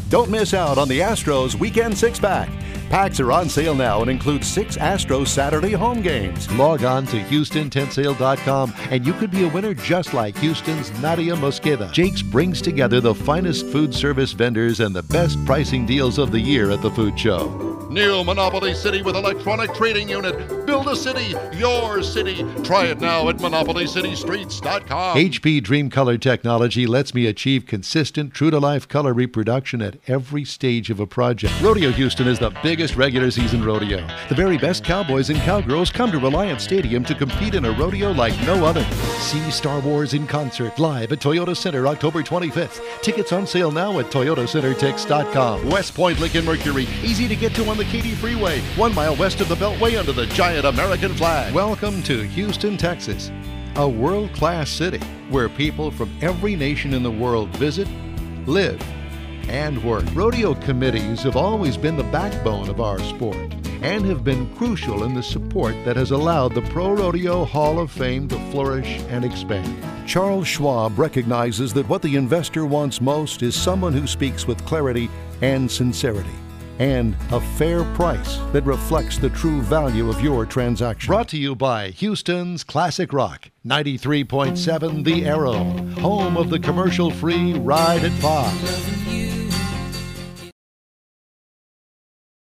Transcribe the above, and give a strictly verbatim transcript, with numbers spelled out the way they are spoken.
Don't miss out on the Astros Weekend Six-Pack. Packs are on sale now and include six Astros Saturday home games. Log on to Houston Tent Sale dot com and you could be a winner just like Houston's Nadia Mosqueda. Jake's brings together the finest food service vendors and the best pricing deals of the year at the food show. New Monopoly City with electronic trading unit. Build a city, your city. Try it now at Monopoly City Streets dot com. H P Dream Color technology lets me achieve consistent, true-to-life color reproduction at every stage of a project. Rodeo Houston is the biggest regular season rodeo. The very best cowboys and cowgirls come to Reliance Stadium to compete in a rodeo like no other. See Star Wars in concert live at Toyota Center October twenty-fifth. Tickets on sale now at Toyota Center Tix dot com. West Point Lincoln Mercury, easy to get to on the Katy Freeway, one mile west of the Beltway under the giant American flag. Welcome to Houston, Texas, a world-class city where people from every nation in the world visit, live, and work. Rodeo committees have always been the backbone of our sport and have been crucial in the support that has allowed the Pro Rodeo Hall of Fame to flourish and expand. Charles Schwab recognizes that what the investor wants most is someone who speaks with clarity and sincerity, and a fair price that reflects the true value of your transaction. Brought to you by Houston's Classic Rock, ninety-three point seven The Arrow, home of the commercial-free Ride at Five.